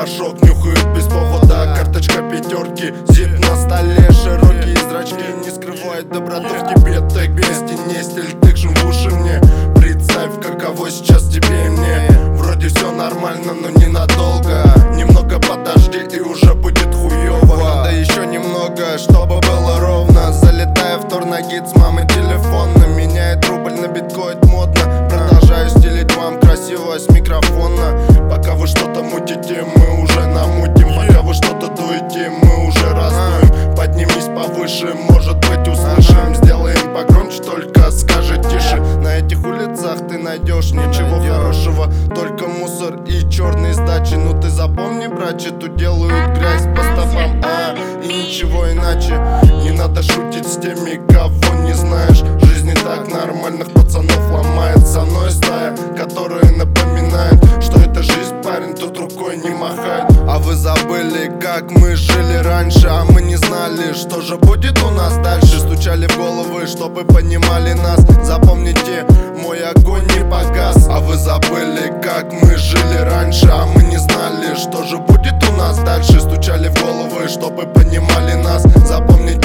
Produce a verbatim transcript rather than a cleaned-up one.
порошок нюхают без повода. Карточка пятерки, зип на столе, широкие зрачки не скрывают доброту в тебе. Тег вместе не стиль, ты жим в уши мне. Представь, каково сейчас тебе и мне. Вроде все нормально, но ненадолго. Немного подожди и уже будет хуёво. Да еще немного, чтобы было ровно. Залетая в торнагид с мамой телефона. Меняет рубль на биткоин модно. Продолжаю стелить вам красиво с микрофона. Пока вы что-то мутите, мы уже намутим. Пока вы что-то дуете, мы уже раздуем. Поднимись повыше, может быть услышим. Сделаем погромче, только скажи тише. На этих улицах ты найдешь ничего хорошего, только мусор и черные сдачи. Ну ты запомни, братче, тут делают грязь по стопам, а и ничего иначе. Не надо шутить с теми, кого не знаешь. Жизнь не так, нормальных пацанов ломает. Со мной стая, которые напоминают, что это жизнь, парень, тут рукой не махает. А вы забыли, как мы жили раньше, а мы не знали, что же будет у нас дальше. Стучали в головы, чтобы понимали нас. Запомните, мой огонь не погас. А вы забыли, как мы жили раньше, а мы не знали, что же будет у нас дальше. Стучали в головы, чтобы понимали нас. Запомните,